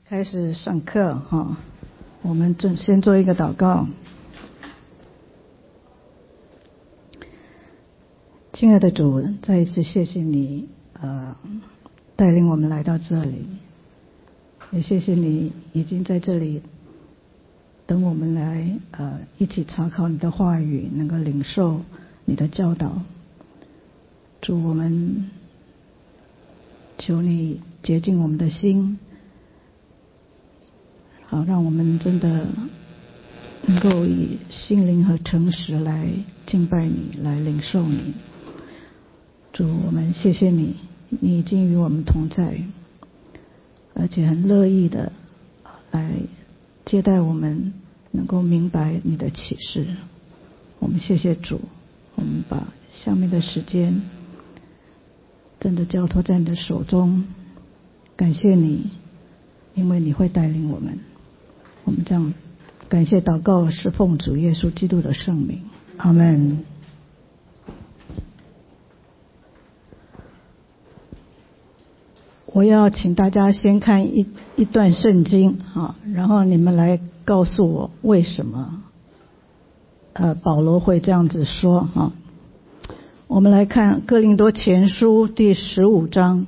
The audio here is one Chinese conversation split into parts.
开始上课哈，我们先做一个祷告。亲爱的主，再一次谢谢你带领我们来到这里，也谢谢你已经在这里等我们来一起查考你的话语，能够领受你的教导。主，我们求你洁净我们的心，好让我们真的能够以心灵和诚实来敬拜你，来领受你。主，我们谢谢你，你已经与我们同在，而且很乐意的来接待我们，能够明白你的启示。我们谢谢主，我们把下面的时间真的交托在你的手中，感谢你，因为你会带领我们。我们这样感谢祷告，是奉主耶稣基督的圣名，阿们。我要请大家先看一段圣经然后你们来告诉我为什么保罗会这样子说我们来看哥林多前书第15章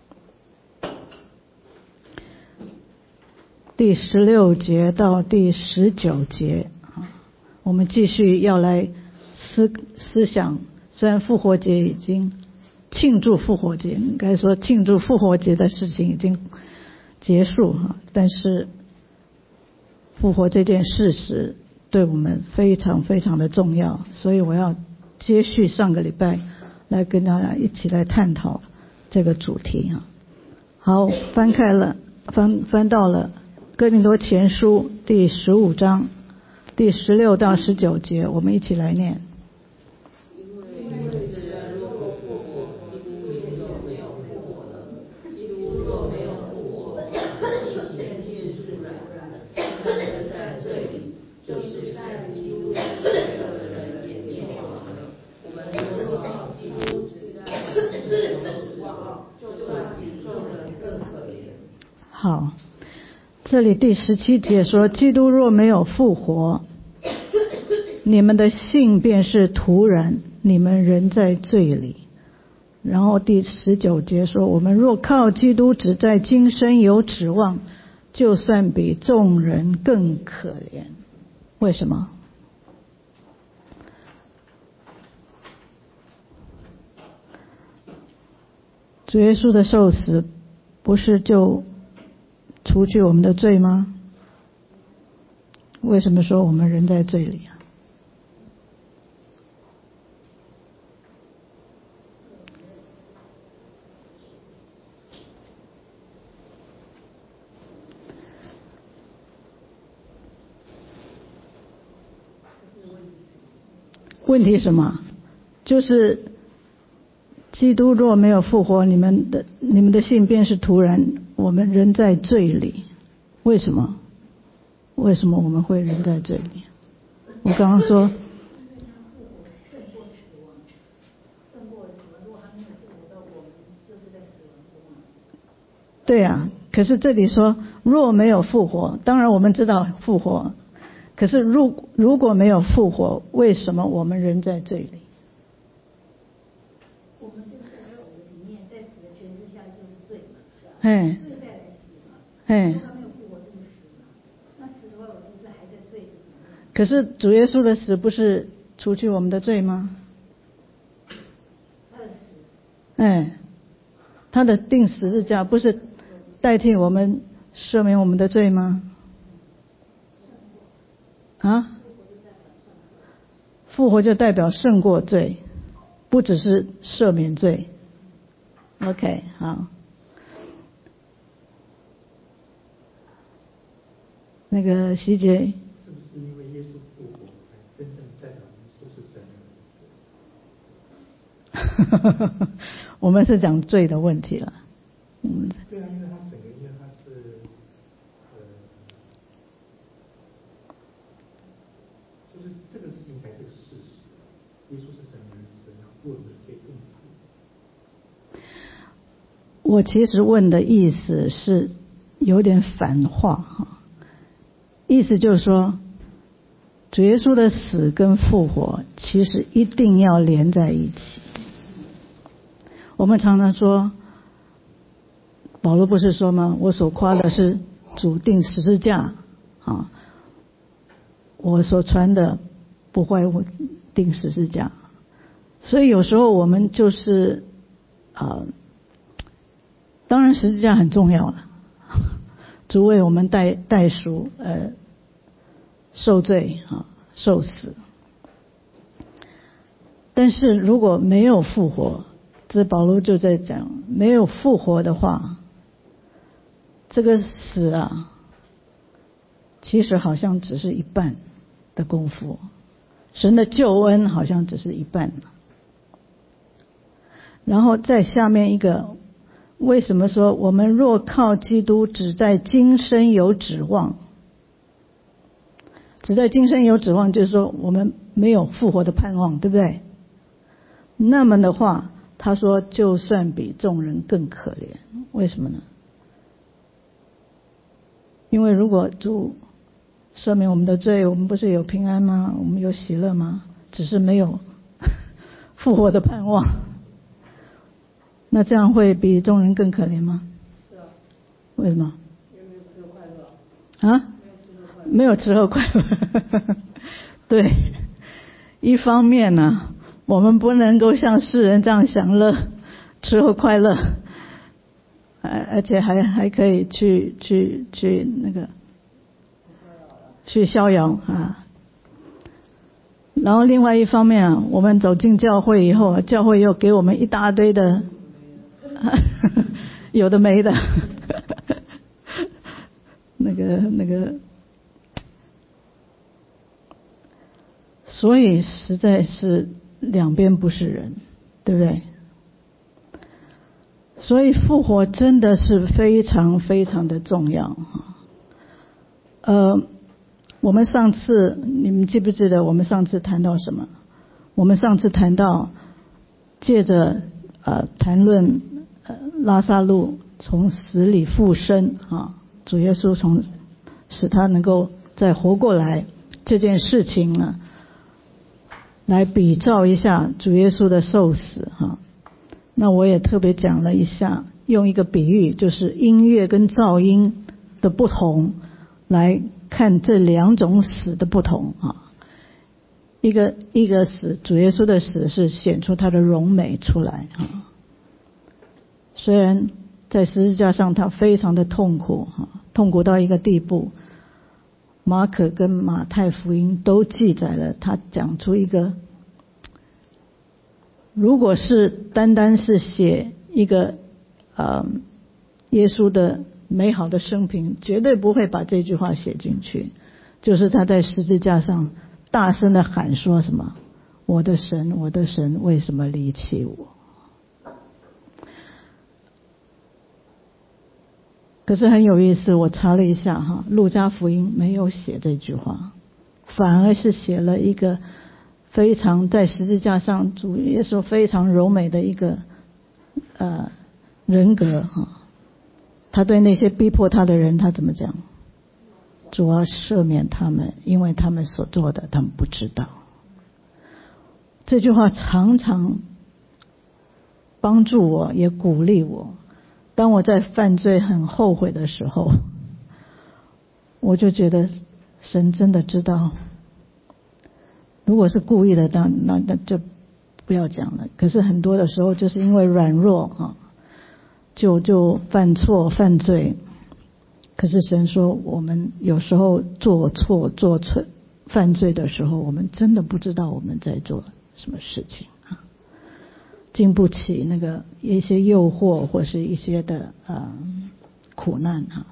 第16节到第19节我们继续要来思想，虽然复活节已经庆祝复活节，应该说庆祝复活节的事情已经结束但是复活这件事实对我们非常非常的重要，所以我要接续上个礼拜来跟大家一起来探讨这个主题好，翻到了哥林多前书第15章第16到19节，我们一起来念。好，这里第17节说，基督若没有复活，你们的信便是徒然，你们仍在罪里。然后第19节说，我们若靠基督只在今生有指望，就算比众人更可怜。为什么？主耶稣的受死不是就除去我们的罪吗？为什么说我们人在罪里问题什么？就是基督若没有复活，你们的信便是徒然，我们人在罪里。为什么？为什么我们会人在罪里？我刚刚说对啊，可是这里说若没有复活，当然我们知道复活，可是如果没有复活，为什么我们人在罪里？ 我们就在里面，在死的权势下就是罪嘛，罪再来死嘛，如果他没有复活就是死嘛，那死的话我就是还在罪里面。 可是主耶稣的死不是除去我们的罪吗？ 他的死， 他的钉十字架不是代替我们赦免我们的罪吗？复活就代表胜过罪，不只是赦免罪。OK， 好。那个希杰， 是不是因为耶稣复活才真正代表耶稣是神的儿子？ 我们是讲罪的问题了。 对啊，因为他是就是这个事情才是个事实。耶稣是神的儿子，然后为我们的罪定死。 我其实问的意思是， 有点反话哈，意思就是说，主耶稣的死跟复活其实一定要连在一起。我们常常说，保罗不是说吗？我所夸的是主钉十字架啊，我所传的不会钉十字架。所以有时候我们就是当然十字架很重要了，主为我们代赎受罪啊，受死。但是如果没有复活，这保罗就在讲，没有复活的话，这个死啊，其实好像只是一半的功夫，神的救恩好像只是一半。然后再下面一个，为什么说我们若靠基督只在今生有指望？只在今生有指望，就是说我们没有复活的盼望，对不对？那么的话，他说就算比众人更可怜。为什么呢？因为如果主赦免我们的罪，我们不是有平安吗？我们有喜乐吗？只是没有复活的盼望，那这样会比众人更可怜吗？ 是啊。 为什么？ 因为没有吃喝快乐啊。 没有吃喝快乐。对，一方面呢，我们不能够像世人这样享乐、吃喝快乐，而且还可以去那个去逍遥啊。然后另外一方面啊，我们走进教会以后，教会又给我们一大堆的有的没的那个，所以实在是两边不是人，对不对？所以复活真的是非常非常的重要。我们上次你们记不记得我们上次谈到什么？我们上次谈到借着谈论拉撒路从死里复生啊，主耶稣使他能够再活过来这件事情呢，来比照一下主耶稣的受死哈。那我也特别讲了一下，用一个比喻，就是音乐跟噪音的不同，来看这两种死的不同啊。一个死，主耶稣的死是显出他的荣美出来啊。虽然在十字架上他非常的痛苦啊，痛苦到一个地步，马可跟马太福音都记载了他讲出一个，如果是单单是写一个耶稣的美好的生平，绝对不会把这句话写进去，就是他在十字架上大声的喊说什么，我的神，我的神，为什么离弃我？可是很有意思，我查了一下哈，路加福音没有写这句话，反而是写了一个非常在十字架上主耶稣非常柔美的一个人格哈。他对那些逼迫他的人，他怎么讲？主要赦免他们，因为他们所做的他们不知道。这句话常常帮助我，也鼓励我。当我在犯罪很后悔的时候，我就觉得神真的知道。如果是故意的，那就不要讲了。可是很多的时候就是因为软弱啊，就犯错犯罪。可是神说，我们有时候做错犯罪的时候，我们真的不知道我们在做什么事情啊，经不起那个一些诱惑或是一些的苦难哈。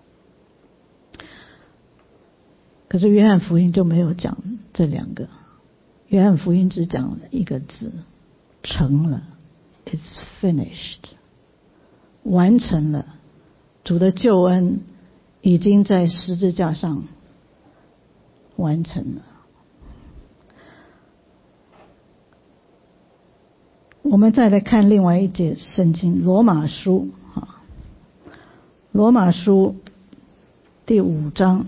可是约翰福音就没有讲这两个，约翰福音只讲了一个字，成了 ，It's finished， 完成了，主的救恩已经在十字架上完成了。我们再来看另外一节圣经，罗马书啊， 罗马书第5章，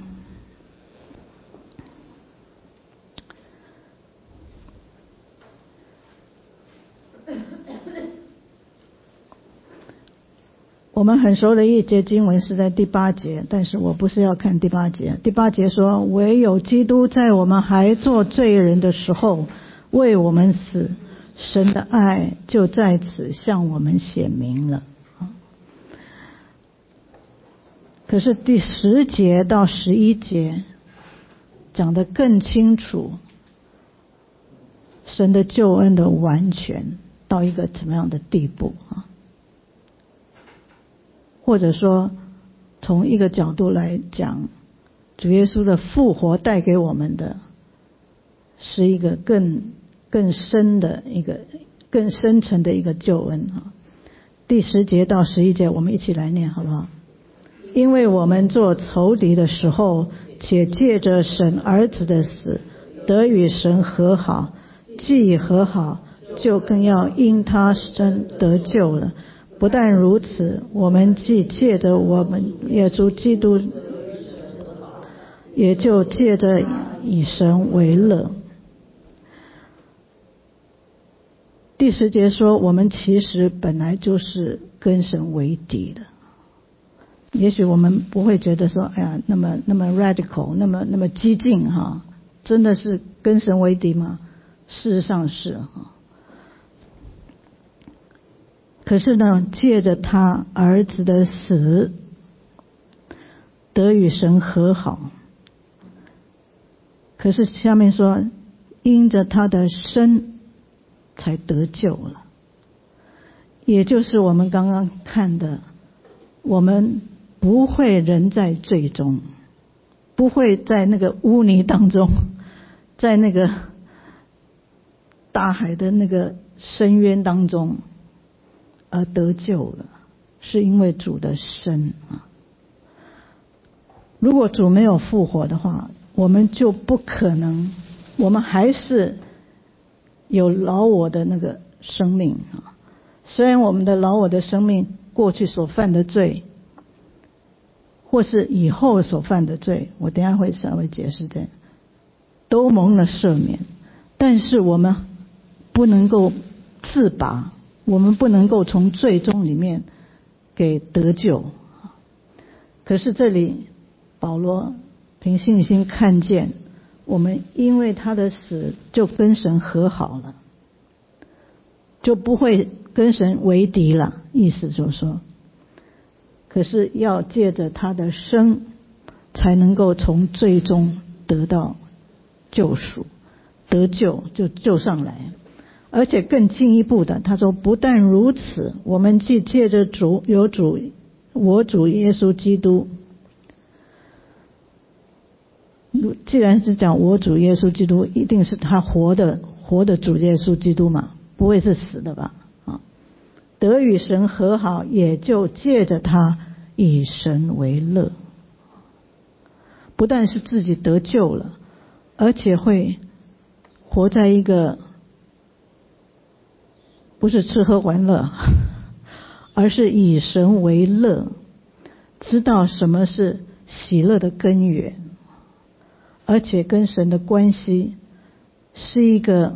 我们很熟的一节经文是在第8节，但是我不是要看第8节。第8节说，唯有基督在我们还做罪人的时候为我们死，神的爱就在此向我们显明了。可是第10节到11节讲得更清楚，神的救恩的完全到一个怎么样的地步啊？或者说从一个角度来讲，主耶稣的复活带给我们的是一个更深的一个更深层的一个救恩啊。第10节到11节我们一起来念好不好？因为我们做仇敌的时候，且借着神儿子的死得与神和好，既和好，就更要因他生得救了。不但如此，我们既借着我们耶稣基督，也就借着以神为乐。第10节说，我们其实本来就是跟神为敌的。也许我们不会觉得说，哎呀，那么 radical， 那么激进哈，真的是跟神为敌吗？事实上是哈。可是呢，借着他儿子的死，得与神和好。可是下面说，因着他的生才得救了。也就是我们刚刚看的，我们不会人在罪中，不会在那个污泥当中，在那个大海的那个深渊当中而得救了，是因为主的生啊。如果主没有复活的话，我们就不可能，我们还是有老我的那个生命啊。虽然我们的老我的生命过去所犯的罪，或是以后所犯的罪，我等一下会稍微解释这，都蒙了赦免，但是我们不能够自拔，我们不能够从罪中里面给得救。可是这里保罗凭信心看见，我们因为他的死就跟神和好了，就不会跟神为敌了，意思就是说，可是要借着他的生才能够从罪中得到救赎，得救就救上来。而且更进一步的，他说不但如此，我们既借着我主耶稣基督，既然是讲我主耶稣基督，一定是他活的主耶稣基督嘛，不会是死的吧？得与神和好，也就借着他以神为乐。不但是自己得救了，而且会活在一个不是吃喝玩乐，而是以神为乐，知道什么是喜乐的根源，而且跟神的关系是一个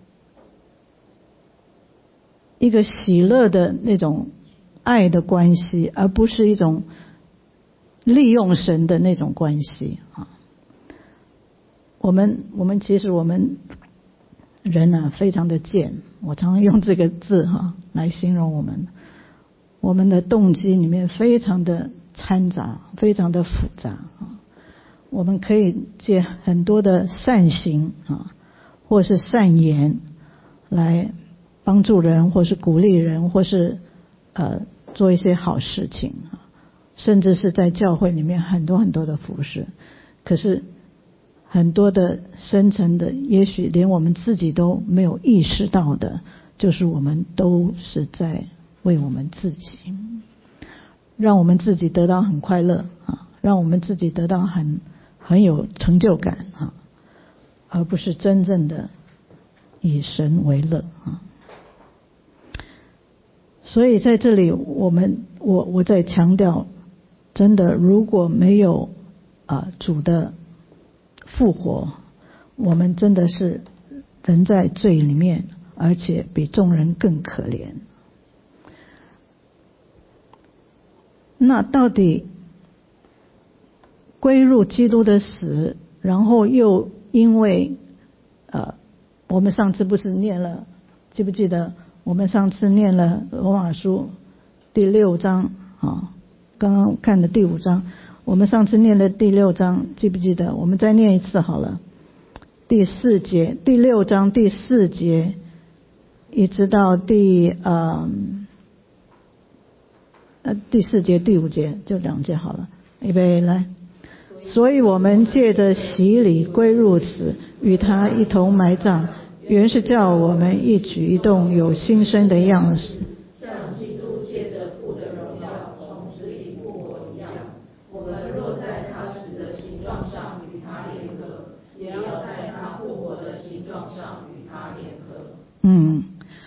喜乐的那种爱的关系，而不是一种利用神的那种关系啊。我们其实我们人啊非常的贱，我常常用这个字来形容我们的动机里面非常的掺杂，非常的复杂啊。我们可以借很多的善行啊，或是善言来帮助人，或是鼓励人，或是做一些好事情，甚至是在教会里面很多很多的服事。可是很多的深层的，也许连我们自己都没有意识到的，就是我们都是在为我们自己，让我们自己得到很快乐啊，让我们自己得到很有成就感啊，而不是真正的以神为乐啊。所以在这里我在强调， 真的如果没有主的复活，我们真的是人在罪里面，而且比众人更可怜。那到底归入基督的死，然后又因为我们上次不是念了，记不记得我们上次念了罗马书第6章刚刚看的第5章，我们上次念的第6章记不记得？我们再念一次好了。第4节，第6章第4节一直到第4节第5节，就2节好了。预备来。所以我们借着洗礼归入死，与他一同埋葬，原是叫我们一举一动有新生的样式， 像基督借着父的荣耀从死里复活一样。我们若在他死的形状上与他联合，也要在他复活的形状上与他联合。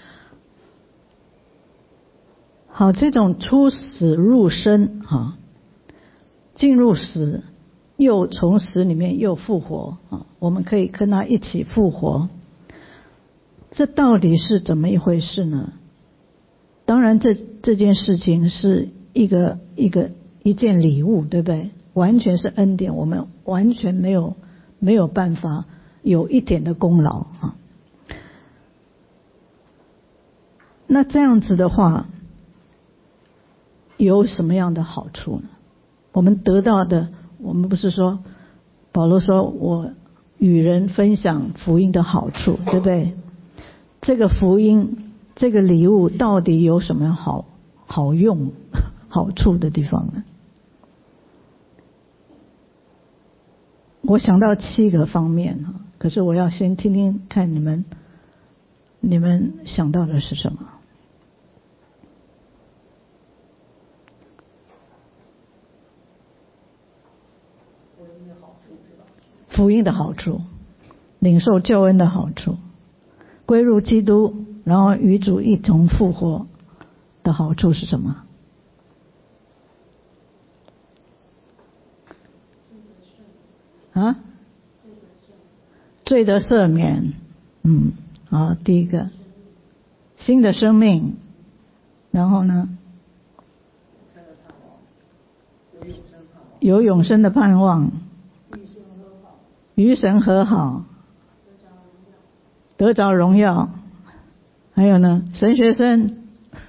好，这种出死入生进入死又从死里面又复活我们可以跟他一起复活，这到底是怎么一回事呢？当然这件事情是一件礼物，对不对？完全是恩典，我们完全没有办法有一点的功劳那这样子的话有什么样的好处呢？我们得到的，我们不是说保罗说我与人分享福音的好处，对不对？这个福音这个礼物到底有什么好用好处的地方呢？我想到7个方面可是我要先听听看你们想到的是什么。福音的好处，领受救恩的好处，归入基督，然后与主一同复活的好处是什么？罪的赦免。第一个新的生命，然后呢有永生的盼望，与神和好，得着荣耀，还有呢神学生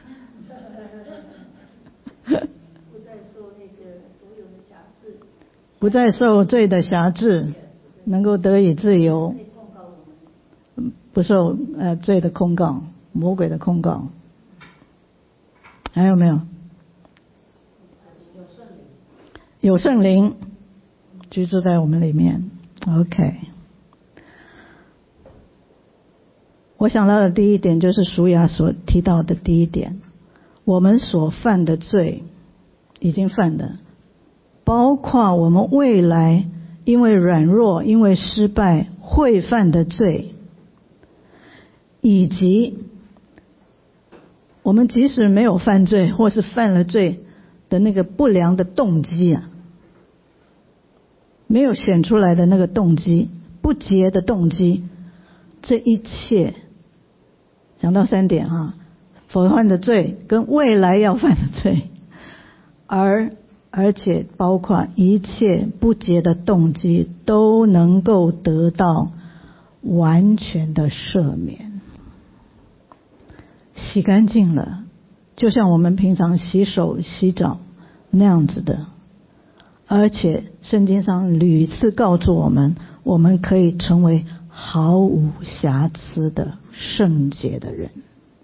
不再受罪的辖制，能够得以自由，不受罪的控告，魔鬼的控告。还有没有？有圣灵居住在我们里面。OK， 我想到的第一点就是舒雅所提到的第一点，我们所犯的罪已经犯的，包括我们未来因为软弱因为失败会犯的罪，以及我们即使没有犯罪或是犯了罪的那个不良的动机没有显出来的那个动机，不洁的动机，这一切讲到3点所犯的罪跟未来要犯的罪，而且包括一切不洁的动机都能够得到完全的赦免，洗干净了，就像我们平常洗手洗澡那样子的。而且圣经上屡次告诉我们，我们可以成为毫无瑕疵的圣洁的人。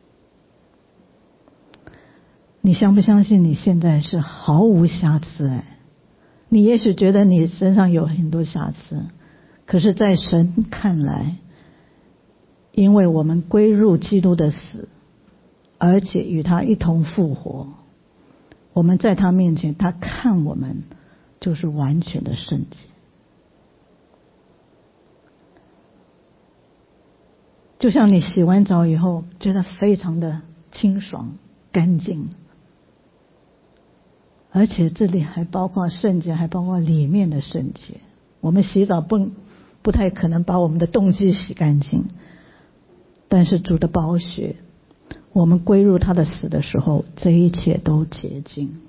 你相不相信你现在是毫无瑕疵？你也许觉得你身上有很多瑕疵，可是在神看来，因为我们归入基督的死，而且与他一同复活，我们在他面前，他看我们就是完全的圣洁。就像你洗完澡以后觉得非常的清爽干净， 而且这里还包括圣洁，还包括里面的圣洁。我们洗澡不太可能把我们的动机洗干净，但是主的宝血，我们归入他的死的时候，这一切都洁净了。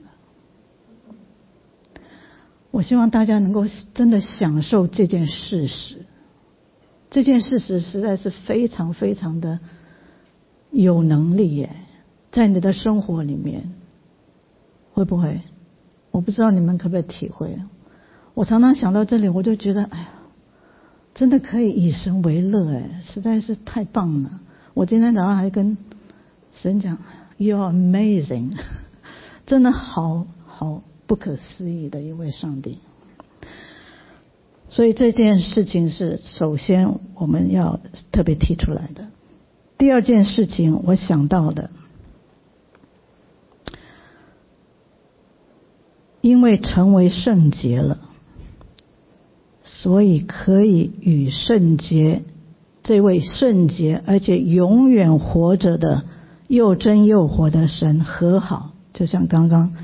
我希望大家能够真的享受这件事实，这件事实实在是非常非常的有能力耶，在你的生活里面，会不会？我不知道你们可不可以体会。我常常想到这里，我就觉得，哎呀，真的可以以神为乐，哎，实在是太棒了。我今天早上还跟神讲 ，You are amazing， 真的好不可思议的一位上帝。所以这件事情是首先我们要特别提出来的。第二件事情我想到的，因为成为圣洁了，所以可以与圣洁这位圣洁而且永远活着的又真又活的神和好，就像刚刚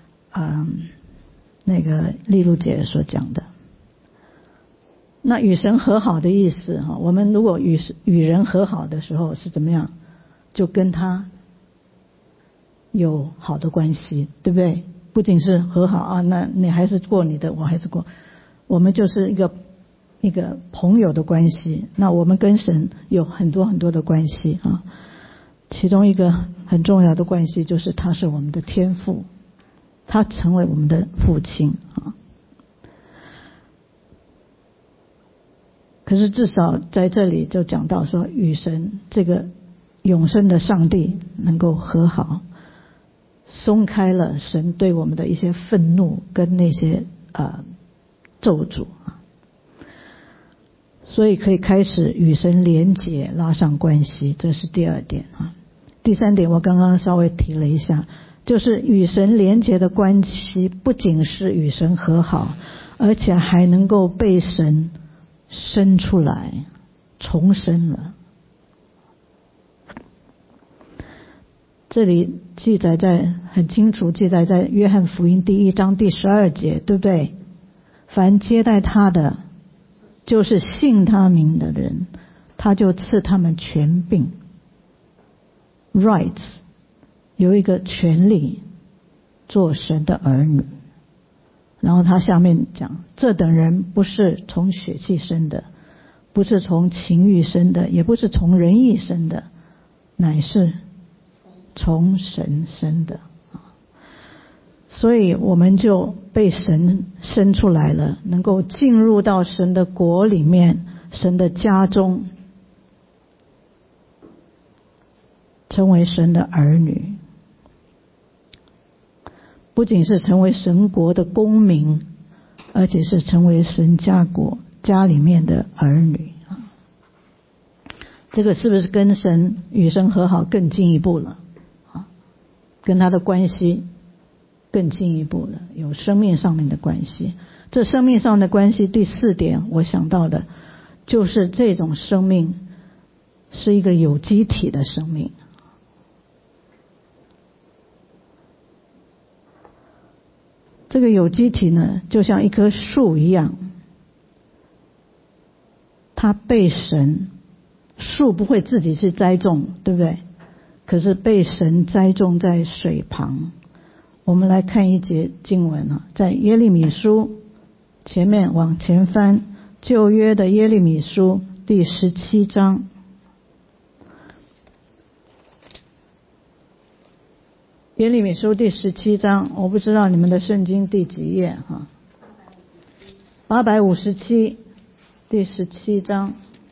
那个丽露姐所讲的。那与神和好的意思，我们如果与人和好的时候是怎么样？就跟他有好的关系，对不对？不仅是和好啊，那你还是过你的，我还是过，我们就是一个朋友的关系。那我们跟神有很多很多的关系啊，其中一个很重要的关系就是他是我们的天父，他成为我们的父亲啊。可是至少在这里就讲到说，与神这个永生的上帝能够和好，松开了神对我们的一些愤怒跟那些咒诅啊，所以可以开始与神连结，拉上关系，这是第二点啊。第三点我刚刚稍微提了一下，就是与神连结的关系不仅是与神和好，而且还能够被神生出来，重生了。这里记载很清楚，记载在约翰福音第1章第12节，对不对？凡接待他的，就是信他名的人，他就赐他们权柄 rights， 有一个权利做神的儿女。然后他下面讲，这等人不是从血气生的，不是从情欲生的，也不是从人意生的，乃是从神生的。所以我们就被神生出来了，能够进入到神的国里面，神的家中，成为神的儿女。不仅是成为神国的公民，而且是成为神家里面的儿女。这个是不是跟与神和好更进一步了？跟他的关系更进一步了，有生命上面的关系。这生命上的关系，第4点我想到的就是这种生命是一个有机体的生命。这个有机体呢，就像一棵树一样，它被神，树不会自己去栽种，对不对？可是被神栽种在水旁。我们来看一节经文啊，在耶利米书前面往前翻，旧约的耶利米书第17章。耶利米书第17章，我不知道你们的圣经第几页哈？857，第17章。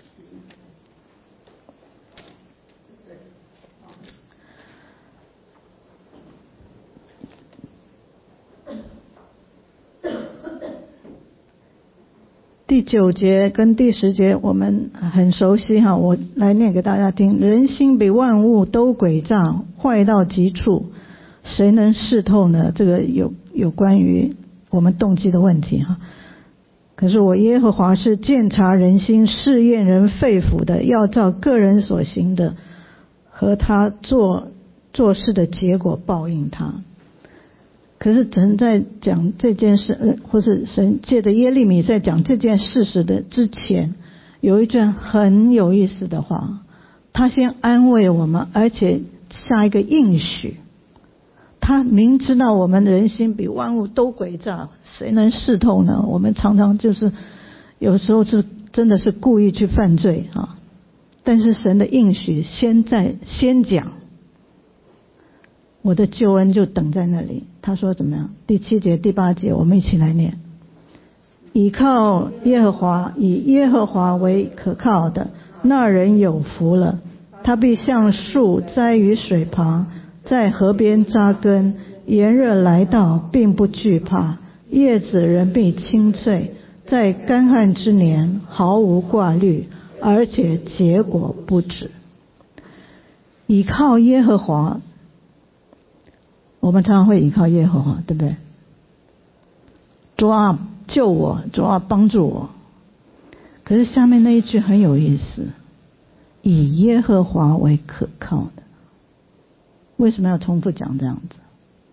第9节跟第10节我们很熟悉哈，我来念给大家听。人心比万物都诡诈，坏到极处，谁能识透呢？这个有关于我们动机的问题哈。可是我耶和华是鉴察人心、试验人肺腑的，要照个人所行的和他做事的结果报应他。 可是神在讲这件事，或是神借着耶利米在讲这件事实的之前，有一段很有意思的话，他先安慰我们，而且下一个应许。他明知道我们人心比万物都诡诈，谁能识透呢？我们常常就是有时候是真的是故意去犯罪啊。但是神的应许先讲，我的救恩就等在那里。他说怎么样？第7节、第8节，我们一起来念：倚靠耶和华，以耶和华为可靠的，那人有福了。他必像树栽于水旁，在河边扎根，炎热来到，并不惧怕，叶子仍必青翠，在干旱之年毫无挂虑，而且结果不止。倚靠耶和华，我们常常会倚靠耶和华，对不对？主啊，救我，主啊，帮助我。可是下面那一句很有意思，以耶和华为可靠的。为什么要重复讲这样子？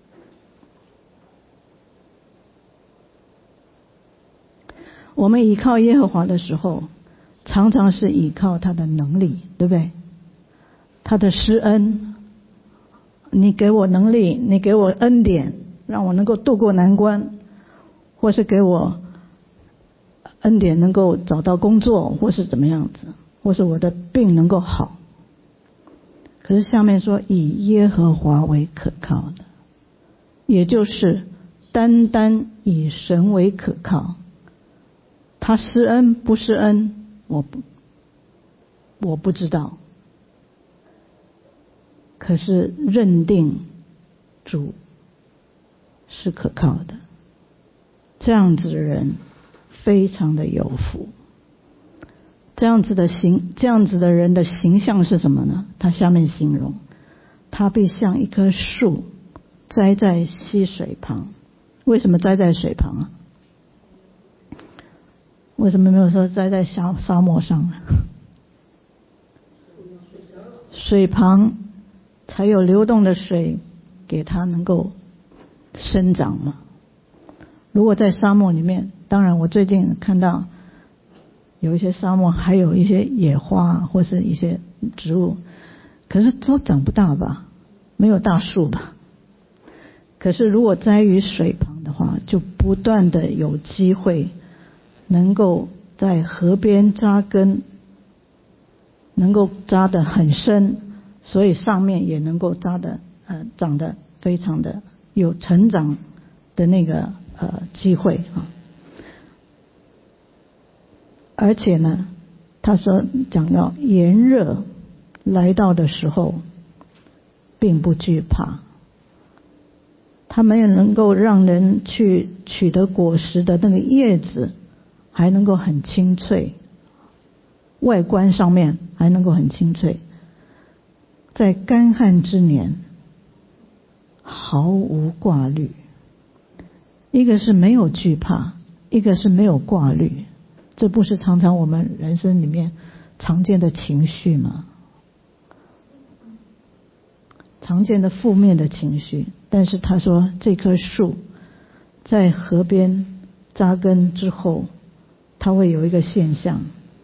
我们依靠耶和华的时候，常常是依靠他的能力，对不对？他的施恩，你给我能力，你给我恩典，让我能够渡过难关，或是给我恩典能够找到工作，或是怎么样子，或是我的病能够好。可是下面说以耶和华为可靠的，也就是单单以神为可靠。他施恩不施恩，我不知道。可是认定主是可靠的，这样子的人非常的有福。这样子的人的形象是什么呢？他下面形容，他必像一棵树栽在溪水旁。为什么栽在水旁啊？为什么没有说栽在沙漠上呢？水旁才有流动的水给它能够生长嘛。如果在沙漠里面，当然我最近看到有一些沙漠还有一些野花或是一些植物，可是都长不大吧，没有大树吧。可是如果栽于水旁的话，就不断的有机会能够在河边扎根，能够扎得很深，所以上面也能够长得非常的有成长的那个机会啊。而且呢，他说讲到炎热来到的时候并不惧怕，他们也能够让人去取得果实的那个叶子还能够很清脆，外观上面还能够很清脆，在干旱之年毫无挂虑。一个是没有惧怕，一个是没有挂虑，这不是常常我们人生里面常见的情绪吗？常见的负面的情绪。但是他说这棵树在河边扎根之后，它会有一个现象，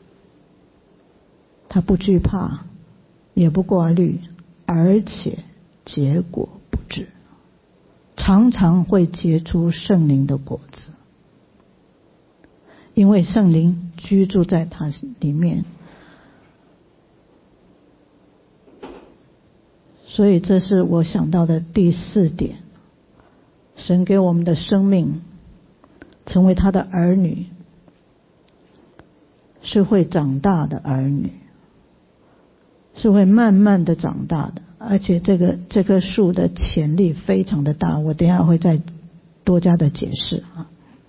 它不惧怕，也不挂虑，而且结果不止，常常会结出圣灵的果子，因为圣灵居住在它里面。所以这是我想到的第4点，神给我们的生命成为他的儿女，是会长大的儿女，是会慢慢的长大的，而且这棵树的潜力非常的大，我等一下会再多加的解释啊。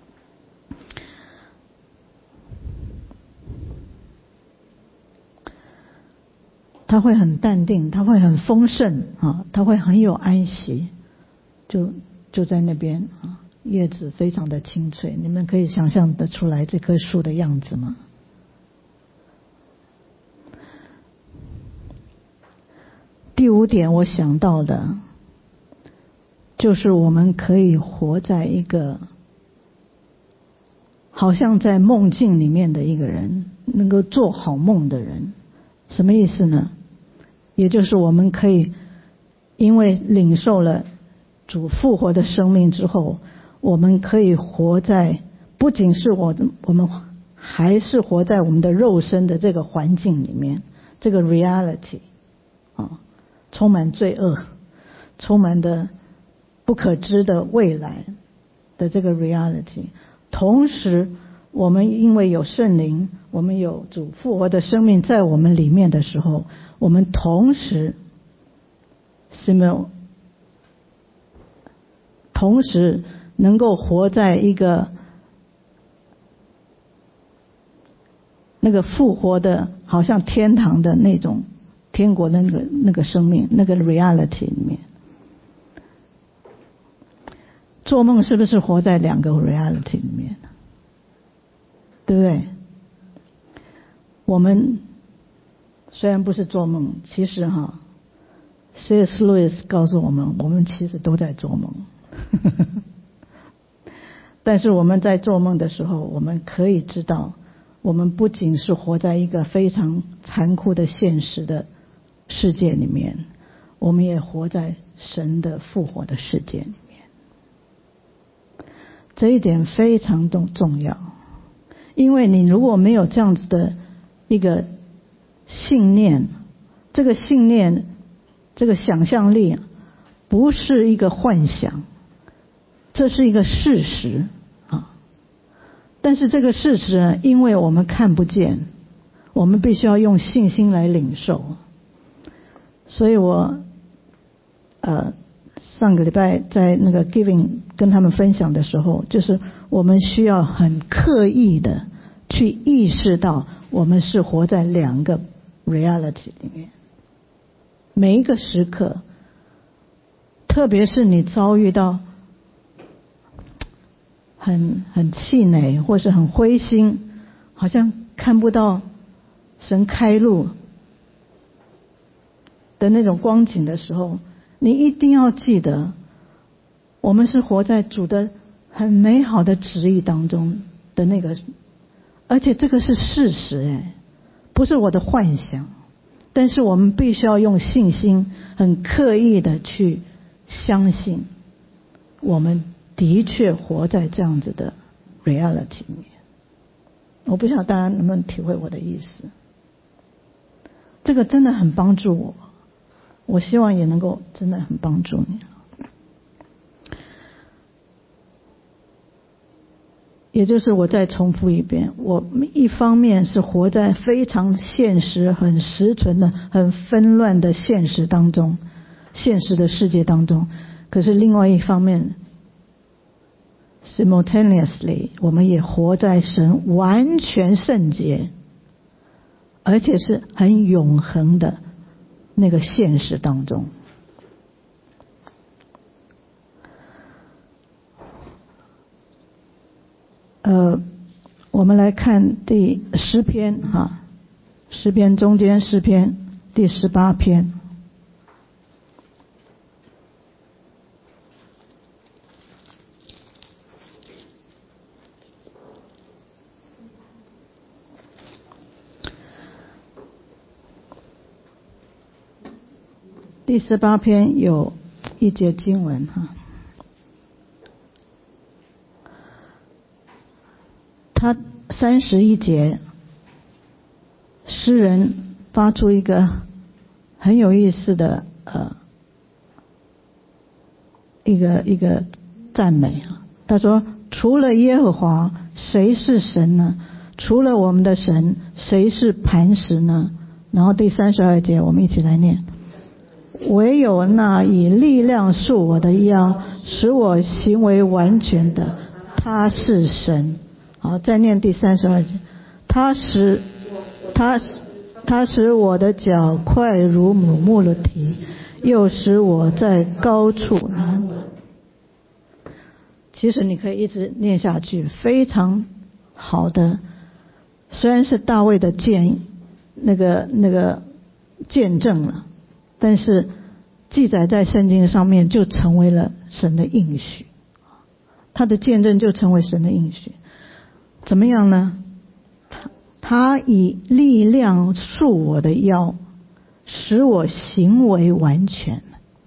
他会很淡定，他会很丰盛啊，他会很有安息，就在那边啊，叶子非常的清脆。你们可以想象得出来这棵树的样子吗？第5点我想到的， 就是我们可以活在一个好像在梦境里面的一个人，能够做好梦的人。什么意思呢？也就是我们可以因为领受了主复活的生命之后，我们可以活在，不仅是我们还是活在我们的肉身的这个环境里面，这个 reality 充满罪恶，充满的不可知的未来的这个 reality。同时我们因为有圣灵，我们有主复活的生命在我们里面的时候，我们同时能够活在一个那个复活的好像天堂的那种天国的那个生命，那个 reality 里面。做梦是不是活在两个 reality 里面？对不对？我们虽然不是做梦，其实C.S. Lewis 告诉我们，我们其实都在做梦。但是我们在做梦的时候，我们可以知道，我们不仅是活在一个非常残酷的现实的世界里面，我们也活在神的复活的世界里面。这一点非常重要，因为你如果没有这样子的一个信念，这个信念，这个想象力不是一个幻想，这是一个事实但是这个事实呢，因为我们看不见，我们必须要用信心来领受。所以我上个礼拜在那个 Giving 跟他们分享的时候，就是我们需要很刻意的去意识到，我们是活在两个 reality 里面。每一个时刻，特别是你遭遇到很气馁或是很灰心，好像看不到神开路的那种光景的时候，你一定要记得，我们是活在主的很美好的旨意当中的那个，而且这个是事实不是我的幻想。但是我们必须要用信心，很刻意的去相信，我们的确活在这样子的 reality 里面。我不晓得大家能不能体会我的意思。这个真的很帮助我，我希望也能够真的很帮助你。也就是我再重复一遍，我一方面是活在非常现实、很实存的、很纷乱的现实当中，现实的世界当中，可是另外一方面 simultaneously 我们也活在神完全圣洁而且是很永恒的那个现实当中。我们来看第诗篇诗篇中间诗篇第18篇。第18篇有一节经文他31节，诗人发出一个很有意思的一个赞美他说，除了耶和华谁是神呢？除了我们的神谁是磐石呢？然后第32节我们一起来念，唯有那以力量束我的腰，使我行为完全的，他是神。好，再念第32节，他使我的脚快如母鹿的蹄，又使我在高处安稳。其实你可以一直念下去，非常好的。虽然是大卫的那个见证了，但是记载在圣经上面，就成为了神的应许，他的见证就成为神的应许。怎么样呢？他以力量束我的腰，使我行为完全。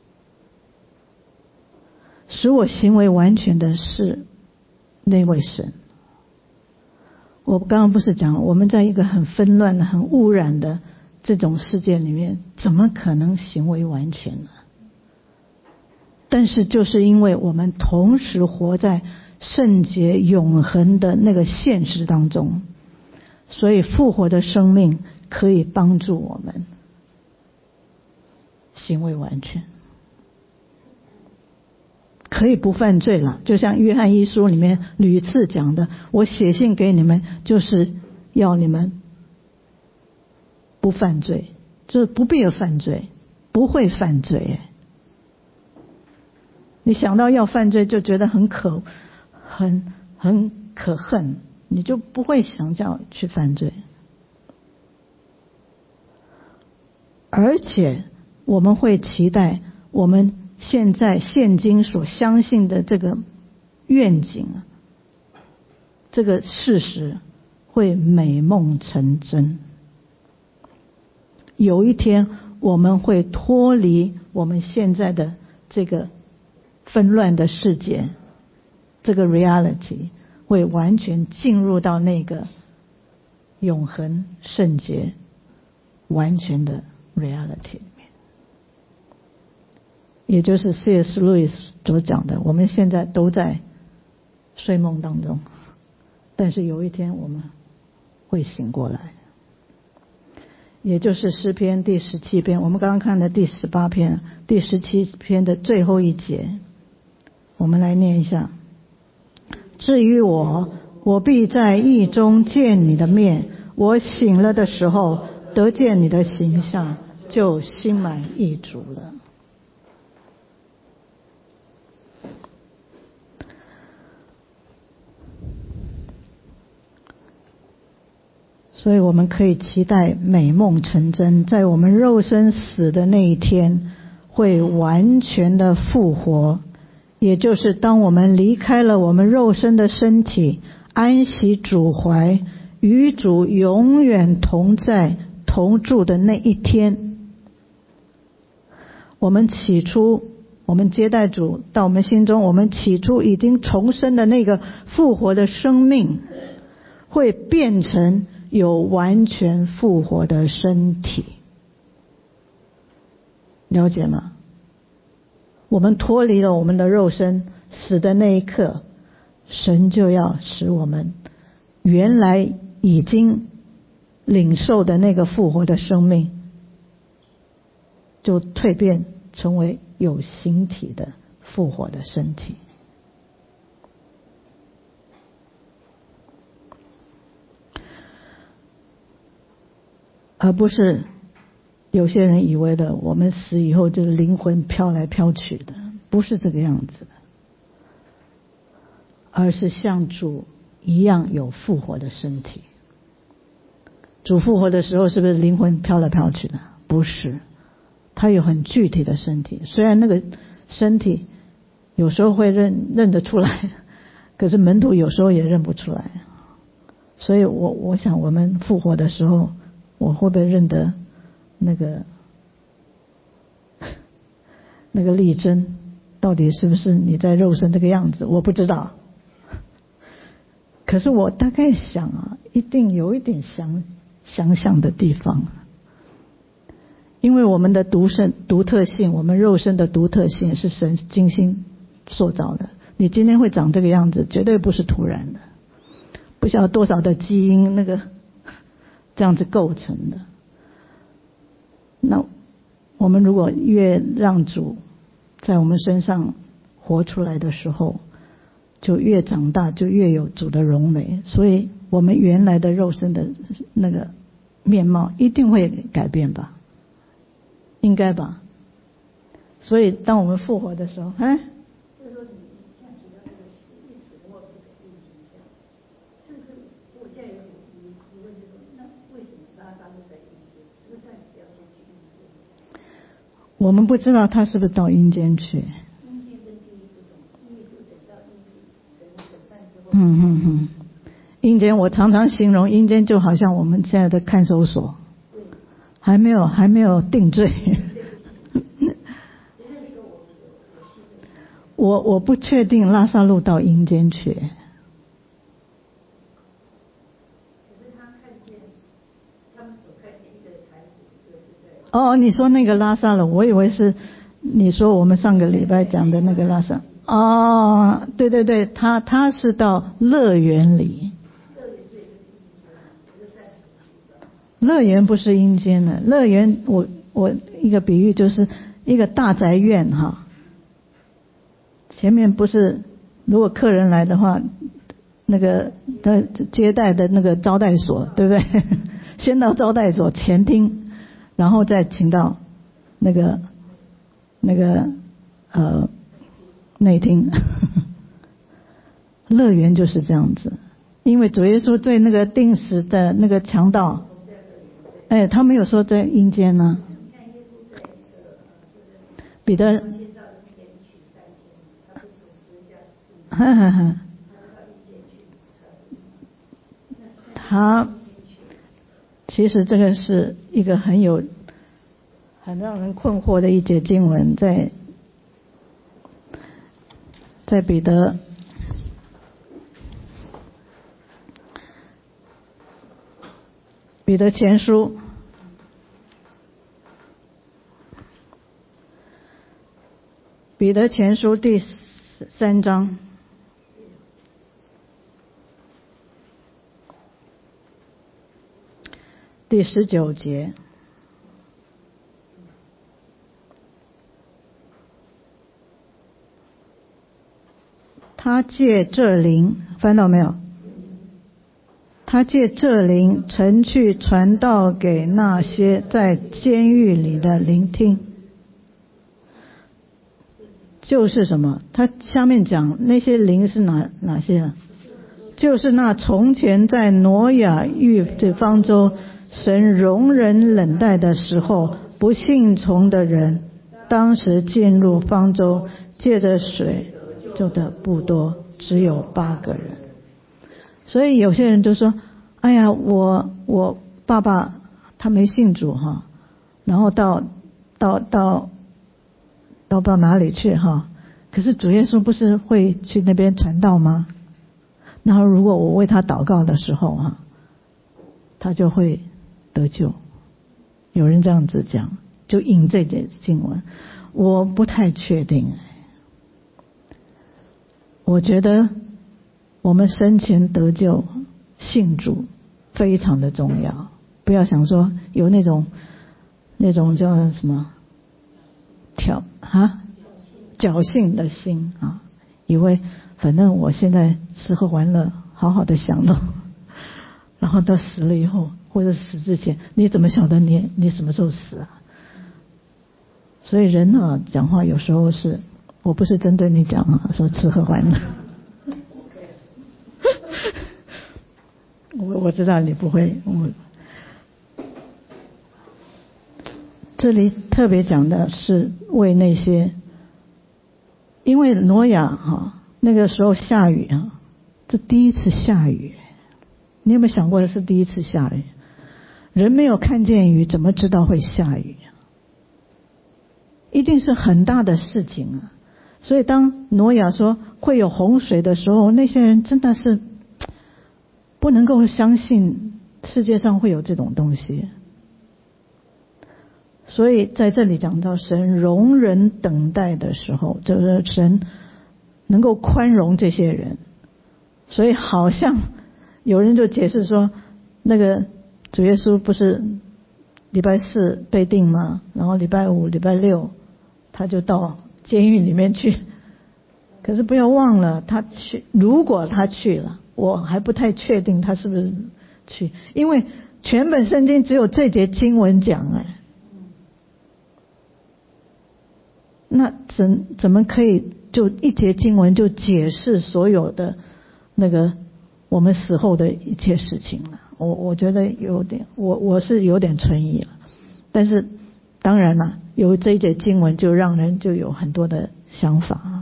使我行为完全的是那位神。我刚刚不是讲，我们在一个很纷乱的、很污染的这种世界里面，怎么可能行为完全呢？但是就是因为我们同时活在圣洁永恒的那个现实当中，所以复活的生命可以帮助我们行为完全，可以不犯罪了。就像约翰一书里面屡次讲的，我写信给你们就是要你们不犯罪，就是不必要犯罪，不会犯罪。你想到要犯罪就觉得很可恨，你就不会想要去犯罪。而且我们会期待我们现今所相信的这个愿景，这个事实会美梦成真。有一天我们会脱离我们现在的这个纷乱的世界，这个 reality 会完全进入到那个永恒圣洁完全的 reality 里面。也就是 C.S. Lewis 所讲的，我们现在都在睡梦当中，但是有一天我们会醒过来。也就是诗篇第17篇，我们刚刚看的第18篇、第17篇的最后一节，我们来念一下。至于我必在义中见你的面，我醒了的时候得见你的形象，就心满意足了。所以我们可以期待美梦成真，在我们肉身死的那一天会完全的复活，也就是当我们离开了我们肉身的身体，安息主怀，与主永远同在同住的那一天。我们接待主到我们心中，我们起初已经重生的那个复活的生命会变成有完全复活的身体，了解吗？我们脱离了我们的肉身，死的那一刻，神就要使我们原来已经领受的那个复活的生命，就蜕变成为有形体的复活的身体。而不是有些人以为的，我们死以后就是灵魂飘来飘去的，不是这个样子的，而是像主一样有复活的身体。主复活的时候是不是灵魂飘来飘去的？不是，他有很具体的身体，虽然那个身体有时候会认得出来，可是门徒有时候也认不出来。所以我想我们复活的时候，我会不会认得那个丽珍到底是不是你在肉身这个样子，我不知道。可是我大概想一定有一点相像的地方，因为我们的独特性，我们肉身的独特性是神精心塑造的。你今天会长这个样子，绝对不是突然的，不晓得多少的基因这样子构成的。那我们如果越让主在我们身上活出来的时候，就越长大，就越有主的荣美。所以我们原来的肉身的那个面貌一定会改变吧，应该吧。所以当我们复活的时候， 就是说你像提到这个死一死或不改变形象，是不是？我现在有点疑问，就是那为什么拉萨路在阴间？是不是暂时要先去阴间？ 我们不知道他是不是到阴间去。 阴间跟地狱不同，地狱是等到神审判之后。 阴间我常常形容阴间就好像我们现在的看守所，还没有定罪。我不确定拉撒路到阴间去。 可是他看见，他们所看见一个财主，一个是在。 哦，你说那个拉撒路，我以为是你说我们上个礼拜讲的那个拉撒。哦，对对对，他是到乐园里。乐园不是阴间的，乐园我一个比喻就是一个大宅院哈。前面不是，如果客人来的话，那个接待的那个招待所，对不对？先到招待所前厅，然后再请到那个内厅。乐园就是这样子，因为主耶稣对那个定死的那个强盗，他没有说在阴间呢。彼得。他其实这个是一个很让人困惑的一节经文，在彼得前书第3章第19节，他借这灵，翻到没有？他借这灵曾去传道给那些在监狱里的聆听。就是什么？他下面讲那些灵是哪些啊？就是那从前在挪亚遇的方舟，神容忍冷待的时候，不信从的人，当时进入方舟，借着水救的不多，只有8个人。所以有些人就说：“哎呀，我爸爸他没信主哈，然后到不知道哪里去哈。可是主耶稣不是会去那边传道吗？然后如果我为他祷告的时候哈，他就会得救。”有人这样子讲，就引这节经文，我不太确定。我觉得我们生前得救信主非常的重要，不要想说有那种叫什么侥幸的心啊，以为反正我现在吃喝玩乐好好的享乐，然后到死了以后或者死之前，你怎么晓得你什么时候死啊？所以人啊讲话有时候是，我不是针对你讲啊，说吃喝玩乐。我知道你不会。这里特别讲的是为那些，因为挪亚那个时候下雨这第一次下雨，你有没有想过是第一次下雨？人没有看见雨，怎么知道会下雨？一定是很大的事情啊！所以当挪亚说会有洪水的时候，那些人真的是不能够相信世界上会有这种东西。所以在这里讲到神容忍等待的时候，就是神能够宽容这些人。所以好像有人就解释说，那个主耶稣不是礼拜4被定吗？然后礼拜5、礼拜6他就到监狱里面去。可是不要忘了，如果他去了，我还不太确定他是不是去，因为全本圣经只有这节经文讲那怎么可以就一节经文就解释所有的那个我们死后的一切事情了？我觉得有点，我是有点存疑了。但是当然了， 有这一节经文就让人就有很多的想法。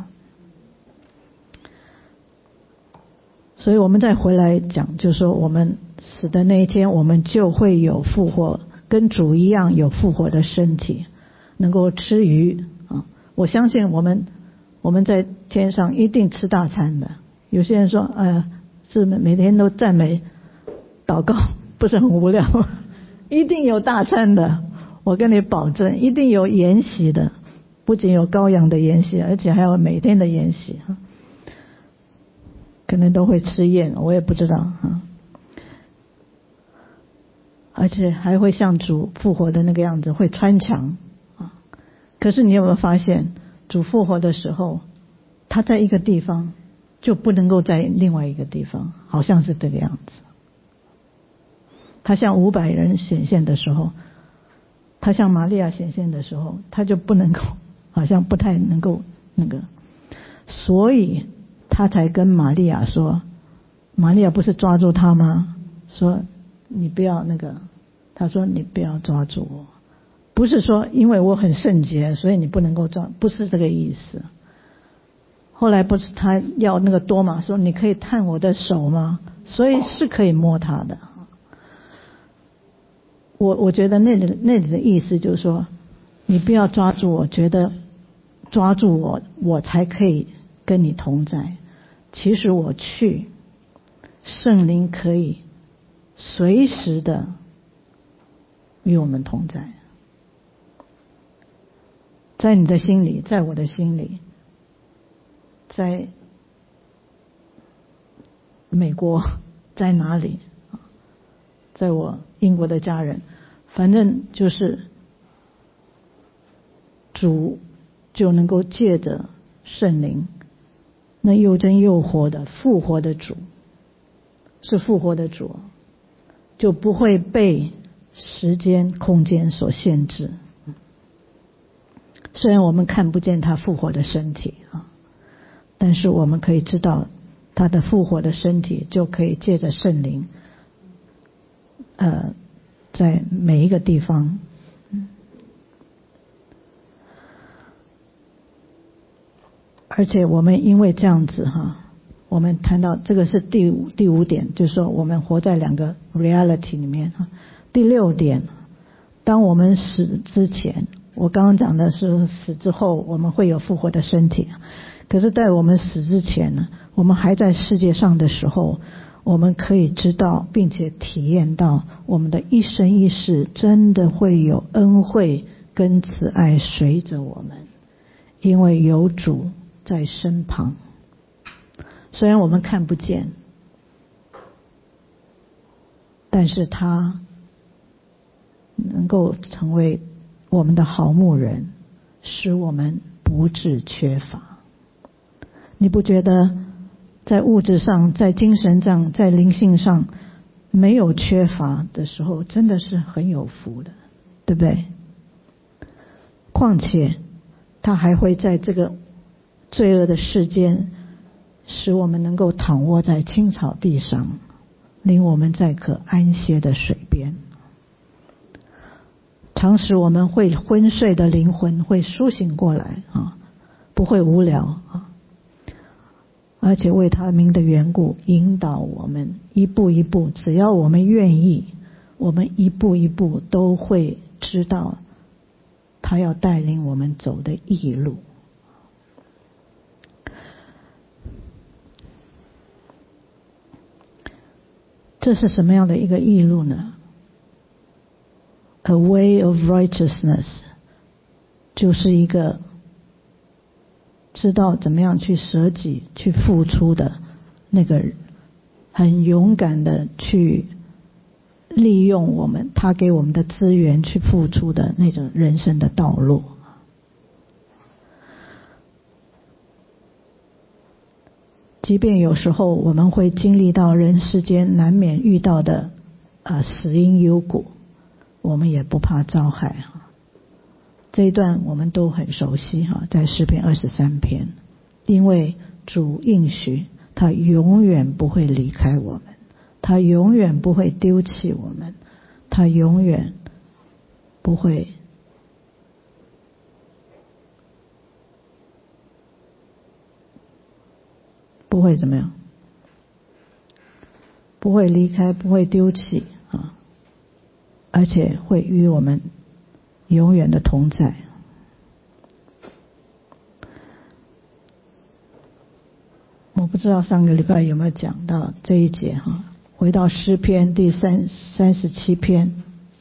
所以我们再回来讲，就是说我们死的那一天，我们就会有复活，跟主一样有复活的身体，能够吃鱼啊！我相信我们在天上一定吃大餐的。有些人说，是每天都赞美祷告，不是很无聊？一定有大餐的，我跟你保证，一定有筵席的，不仅有羔羊的筵席，而且还有每天的筵席啊。可能都会吃宴，我也不知道啊。而且还会像主复活的那个样子，会穿墙啊。可是你有没有发现，主复活的时候，他在一个地方就不能够在另外一个地方，好像是这个样子。他向500人显现的时候，他向玛利亚显现的时候，他就不能够，好像不太能够那个，所以他才跟玛利亚说，玛利亚不是抓住他吗？说你不要那个，他说你不要抓住我，不是说因为我很圣洁所以你不能够抓，不是这个意思。后来不是他要那个多玛说你可以探我的手吗？所以是可以摸他的。我觉得那里的意思就是说，你不要抓住我，觉得抓住我才可以跟你同在。其实我去，圣灵可以随时的与我们同在，在你的心里，在我的心里，在美国，在哪里，在我英国的家人，反正就是主就能够借着圣灵，那又真又活的复活的主，是复活的主，就不会被时间空间所限制。虽然我们看不见他复活的身体啊，但是我们可以知道他的复活的身体就可以借着圣灵在每一个地方。而且我们因为这样子我们谈到这个是第五点，就是说我们活在2个 reality 里面。第6点，当我们死之前，我刚刚讲的是死之后我们会有复活的身体，可是在我们死之前呢，我们还在世界上的时候，我们可以知道并且体验到我们的一生一世真的会有恩惠跟慈爱随着我们，因为有主在身旁。虽然我们看不见，但是他能够成为我们的好牧人，使我们不致缺乏。你不觉得在物质上，在精神上，在灵性上没有缺乏的时候，真的是很有福的，对不对？况且他还会在这个罪恶的世间使我们能够躺卧在青草地上，领我们在可安歇的水边。常使我们会昏睡的灵魂会苏醒过来不会无聊而且为他名的缘故引导我们一步一步，只要我们愿意，我们一步一步都会知道他要带领我们走的义路。这是什么样的一个义路呢？ A way of righteousness 就是一个知道怎么样去舍己去付出的那个很勇敢的去利用他给我们的资源去付出的那种人生的道路。即便有时候我们会经历到人世间难免遇到的死因幽谷，我们也不怕遭害这一段我们都很熟悉在诗篇23篇，因为主应许他永远不会离开我们，他永远不会丢弃我们，他永远不会不会怎么样，不会离开，不会丢弃啊，而且会与我们永远的同在。我不知道上个礼拜有没有讲到这一节哈，回到诗篇第37篇，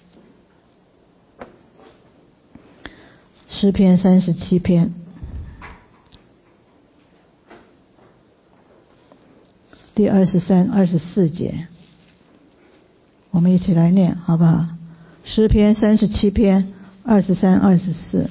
诗篇37篇第23、24节，我们一起来念好不好？诗篇37篇23、24。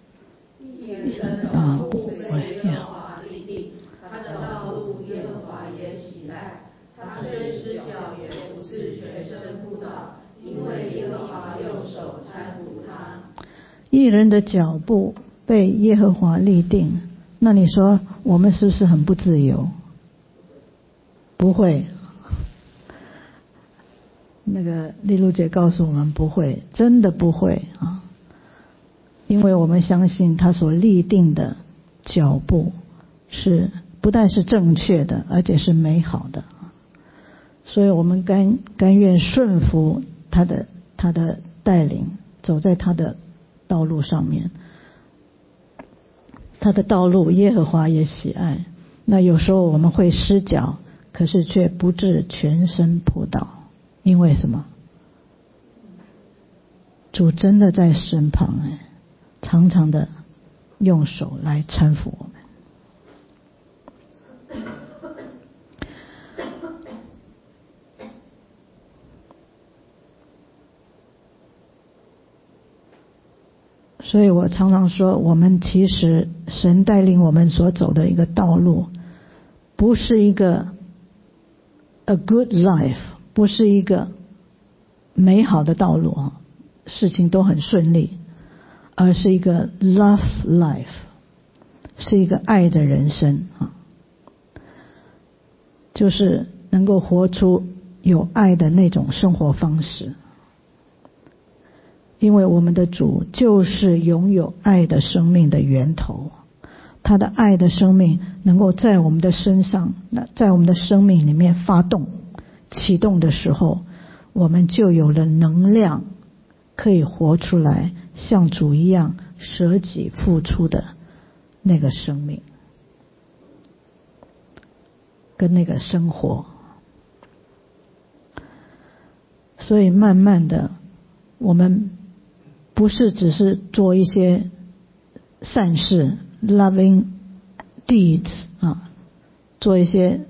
义人的脚步被耶和华立定，那你说我们是不是很不自由？不会，那个丽露姐告诉我们不会，真的不会啊！因为我们相信他所立定的脚步是不但是正确的，而且是美好的，所以我们甘愿顺服他的带领，走在他的道路上面。他的道路耶和华也喜爱。那有时候我们会失脚，可是却不致全身扑倒，因为什么？主真的在身旁，常常的用手来搀扶我们。所以我常常说，我们其实神带领我们所走的一个道路，不是一个 a good life， 不是一个美好的道路啊，事情都很顺利，而是一个 love life， 是一个爱的人生啊，就是能够活出有爱的那种生活方式。因为我们的主就是拥有爱的生命的源头，他的爱的生命能够在我们的身上，在我们的生命里面发动启动的时候，我们就有了能量，可以活出来像主一样舍己付出的那个生命跟那个生活。所以慢慢的，我们不是只是做一些善事 loving deeds 啊，做一些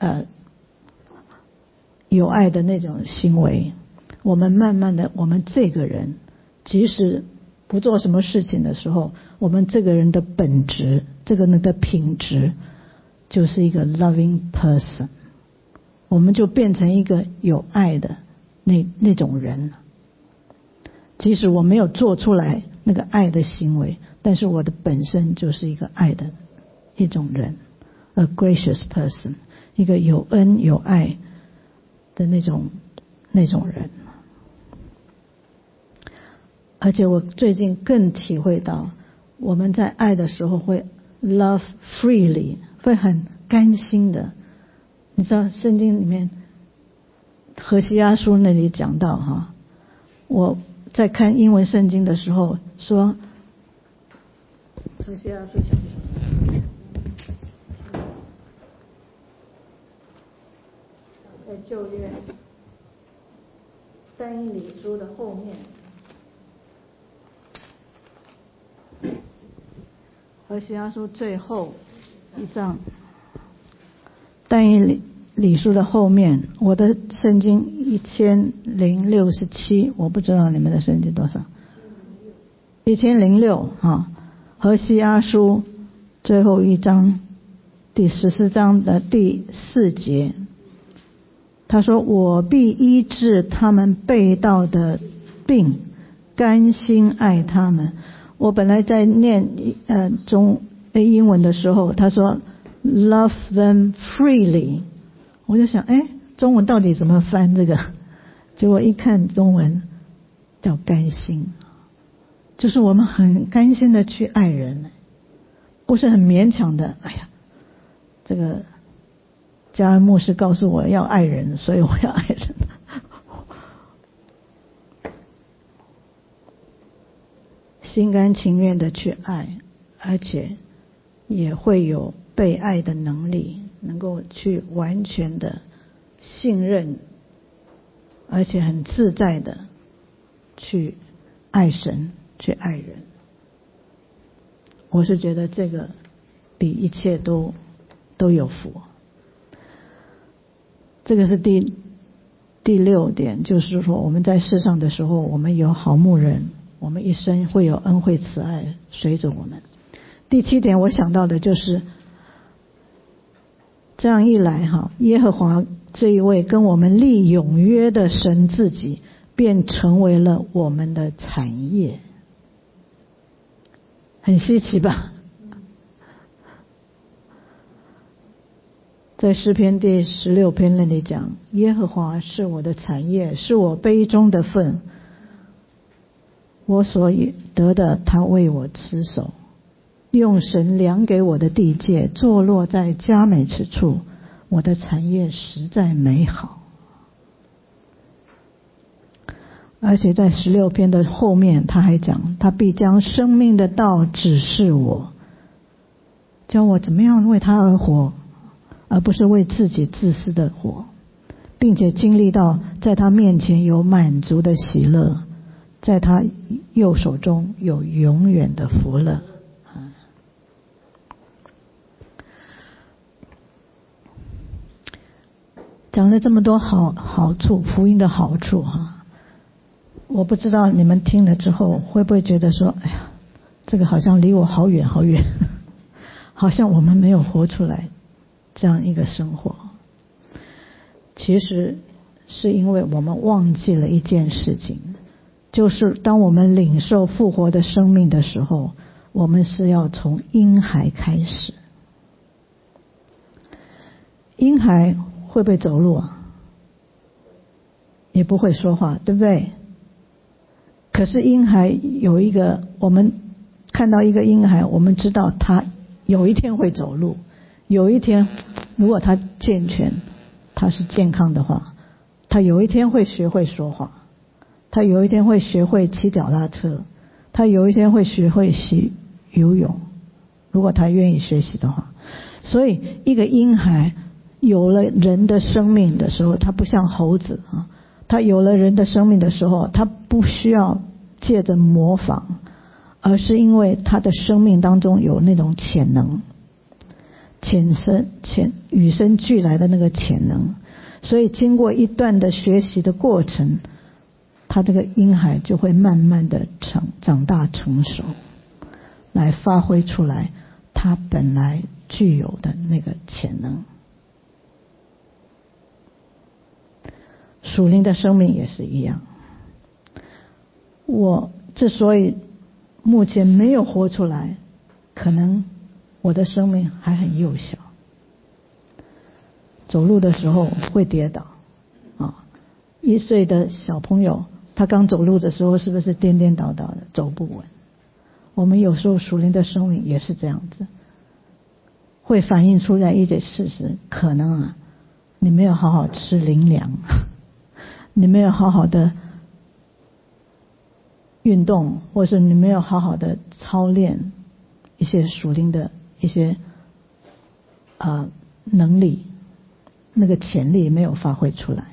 有爱的那种行为。我们慢慢的，我们这个人即使不做什么事情的时候，我们这个人的本质，这个人的品质就是一个 loving person， 我们就变成一个有爱的那种人。即使我没有做出来那个爱的行为，但是我的本身就是一个爱的一种人， a gracious person， 一个有恩有爱的那种人。而且我最近更体会到，我们在爱的时候会 love freely， 会很甘心的。你知道圣经里面何西阿书那里讲到哈，我在看英文圣经的时候说，何西阿书在旧约但以理书的后面，何西阿书最后一章，但以理书的后面，我的圣经1067，我不知道你们的圣经多少，1006啊。何西阿书最后一章第14章的第4节，他说：“我必医治他们背道的病，甘心爱他们。”我本来在念英文的时候，他说 “love them freely”， 我就想，中文到底怎么翻这个？结果一看中文叫甘心，就是我们很甘心的去爱人，不是很勉强的。这个嘉恩牧师告诉我要爱人，所以我要爱人。心甘情愿的去爱，而且也会有被爱的能力，能够去完全的信任，而且很自在的去爱神，去爱人。我是觉得这个比一切都有福。这个是第六点，就是说我们在世上的时候，我们有好牧人，我们一生会有恩惠慈爱随着我们。第7点我想到的就是这样一来耶和华这一位跟我们立永约的神自己便成为了我们的产业。很稀奇吧？在诗篇第16篇那里讲，耶和华是我的产业，是我杯中的份，我所得的他为我持守，用神量给我的地界，坐落在佳美之处，我的产业实在美好。而且在16篇的后面他还讲，他必将生命的道指示我，教我怎么样为他而活，而不是为自己自私的活，并且经历到在他面前有满足的喜乐，在他右手中有永远的福乐。讲了这么多好处，福音的好处我不知道你们听了之后会不会觉得说，哎呀，这个好像离我好远好远，好像我们没有活出来这样一个生活。其实是因为我们忘记了一件事情，就是当我们领受复活的生命的时候，我们是要从婴孩开始。婴孩会不会走路也不会说话，对不对？可是婴孩有一个，我们看到一个婴孩，我们知道他有一天会走路，有一天如果他健全，他是健康的话，他有一天会学会说话，他有一天会学会骑脚踏车，他有一天会学会游泳，如果他愿意学习的话。所以一个婴孩有了人的生命的时候，他不像猴子他有了人的生命的时候，他不需要借着模仿，而是因为他的生命当中有那种潜能，与生俱来的那个潜能，所以经过一段的学习的过程，他这个婴孩就会慢慢的长大成熟，来发挥出来他本来具有的那个潜能。属灵的生命也是一样，我之所以目前没有活出来，可能我的生命还很幼小，走路的时候会跌倒1岁的小朋友他刚走路的时候是不是颠颠倒倒的走不稳？我们有时候属灵的生命也是这样子，会反映出来一些事实，可能你没有好好吃灵粮，你没有好好的运动，或是你没有好好的操练一些属灵的一些能力，那个潜力没有发挥出来。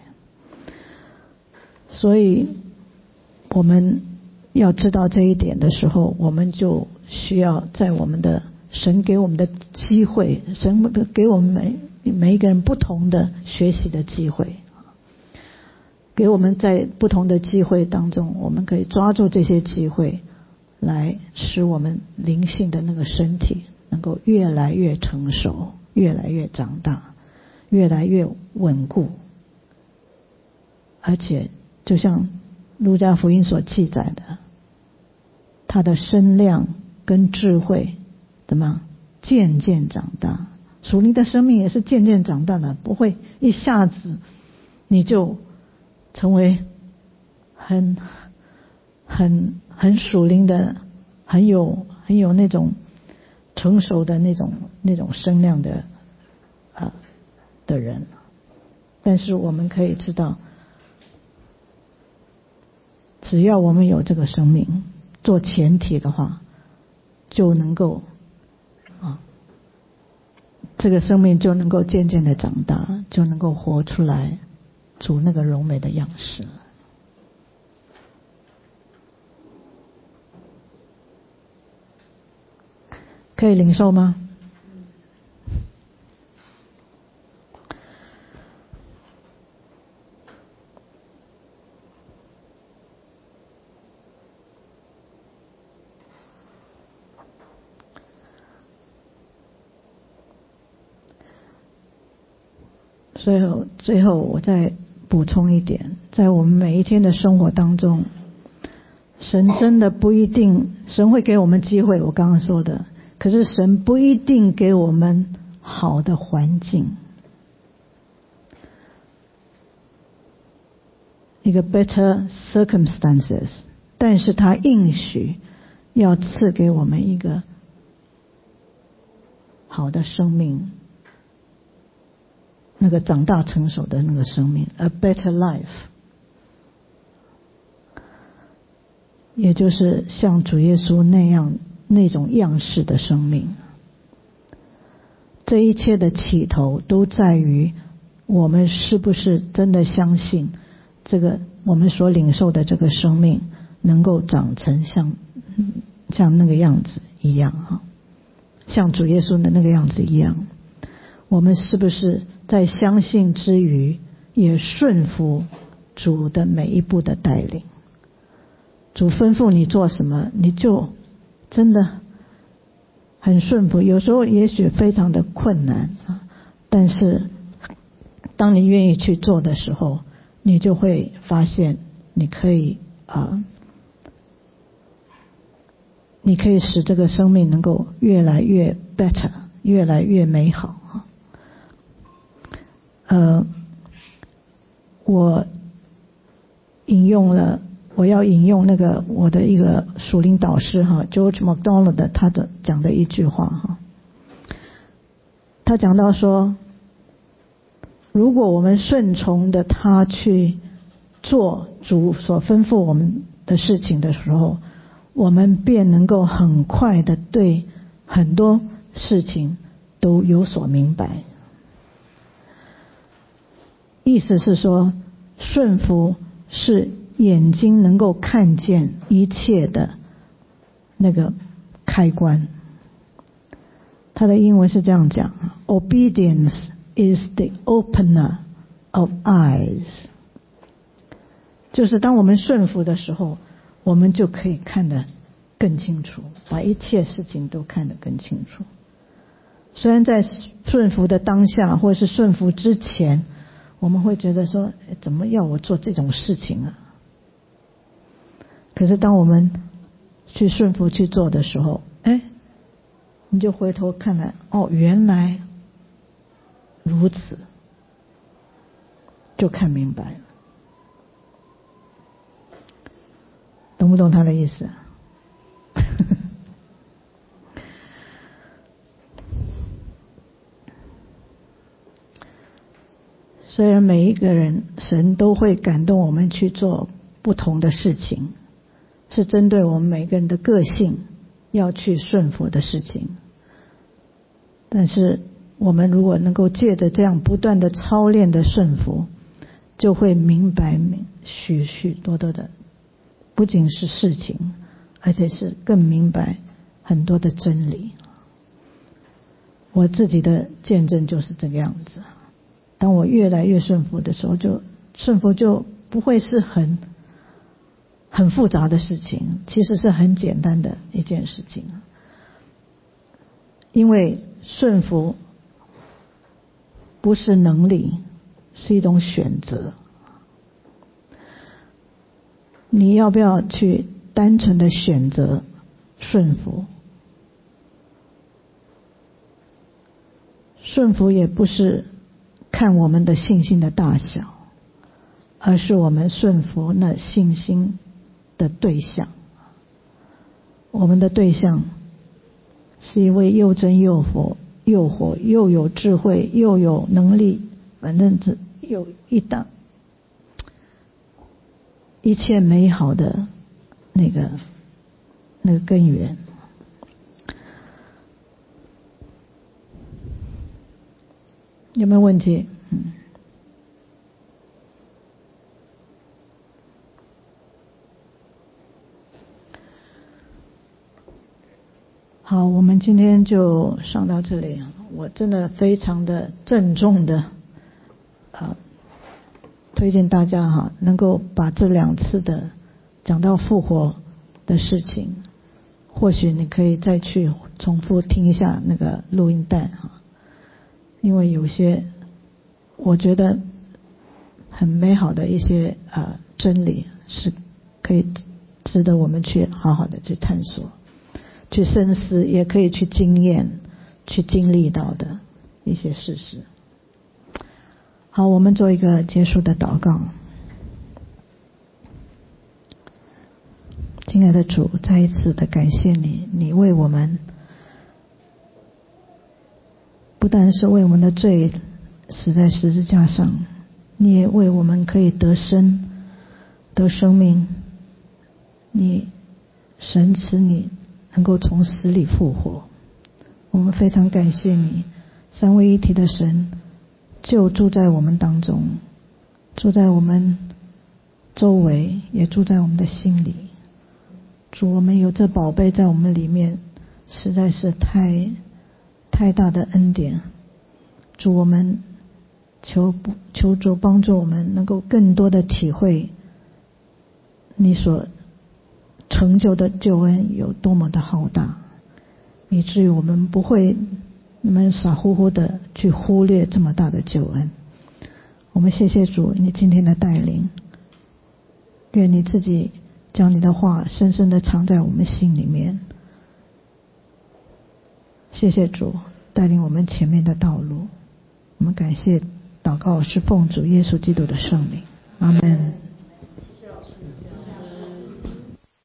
所以我们要知道这一点的时候，我们就需要在我们的神给我们的机会，神给我们每一个人不同的学习的机会，给我们在不同的机会当中，我们可以抓住这些机会，来使我们灵性的那个身体能够越来越成熟，越来越长大，越来越稳固。而且就像路加福音所记载的，他的身量跟智慧怎么渐渐长大，属灵的生命也是渐渐长大的，不会一下子你就成为很属灵的，很有那种成熟的那种声量的的人，但是我们可以知道，只要我们有这个生命做前提的话，就能够这个生命就能够渐渐的长大，就能够活出来主那个柔美的样式。可以领受吗？最后我再补充一点，在我们每一天的生活当中，神真的不一定，神会给我们机会，我刚刚说的，可是神不一定给我们好的环境，一个 better circumstances， 但是他应许要赐给我们一个好的生命，那个长大成熟的那个生命 ，a better life， 也就是像主耶稣那种样式的生命。这一切的起头都在于我们是不是真的相信这个我们所领受的这个生命能够长成像那个样子一样，像主耶稣的那个样子一样。我们是不是在相信之余也顺服主的每一步的带领？主吩咐你做什么，你就真的很顺服，有时候也许非常的困难，但是当你愿意去做的时候，你就会发现你可以使这个生命能够越来越 better， 越来越美好。我要引用那个我的一个属灵导师George MacDonald 他讲的一句话他讲到说，如果我们顺从的他去做主所吩咐我们的事情的时候，我们便能够很快的对很多事情都有所明白。意思是说，顺服是眼睛能够看见一切的那个开关。他的英文是这样讲 ：Obedience is the opener of eyes。就是当我们顺服的时候，我们就可以看得更清楚，把一切事情都看得更清楚。虽然在顺服的当下，或是顺服之前，我们会觉得说，怎么要我做这种事情啊？可是当我们去顺服去做的时候，你就回头看来，原来如此，就看明白了。懂不懂他的意思？虽然每一个人神都会感动我们去做不同的事情，是针对我们每个人的个性要去顺服的事情，但是我们如果能够借着这样不断的操练的顺服，就会明白许许多多的不仅是事情，而且是更明白很多的真理。我自己的见证就是这个样子，当我越来越顺服的时候，顺服就不会是很复杂的事情，其实是很简单的一件事情。因为顺服不是能力，是一种选择。你要不要去单纯的选择顺服？顺服也不是看我们的信心的大小，而是我们顺服那信心的对象。我们的对象是一位又真又活又有智慧又有能力反正只有一切美好的那个根源。有没有问题？好，我们今天就上到这里。我真的非常的郑重的推荐大家能够把这2次的讲到复活的事情，或许你可以再去重复听一下那个录音带因为有些我觉得很美好的一些真理是可以值得我们去好好的去探索，去深思，也可以去经验去经历到的一些事实。好，我们做一个结束的祷告。亲爱的主，再一次的感谢你，你为我们不但是为我们的罪死在十字架上，你也为我们可以得生得生命，你神使你能够从死里复活。我们非常感谢你，三位一体的神就住在我们当中，住在我们周围，也住在我们的心里。主，我们有这宝贝在我们里面，实在是太大的恩典。主，我们求主帮助我们能够更多的体会你所成就的救恩有多么的浩大，以至于我们不会那么傻乎乎的去忽略这么大的救恩。我们谢谢主你今天的带领，愿你自己将你的话深深的藏在我们心里面。谢谢主带领我们前面的道路，我们感谢祷告是奉主耶稣基督的圣名，阿们。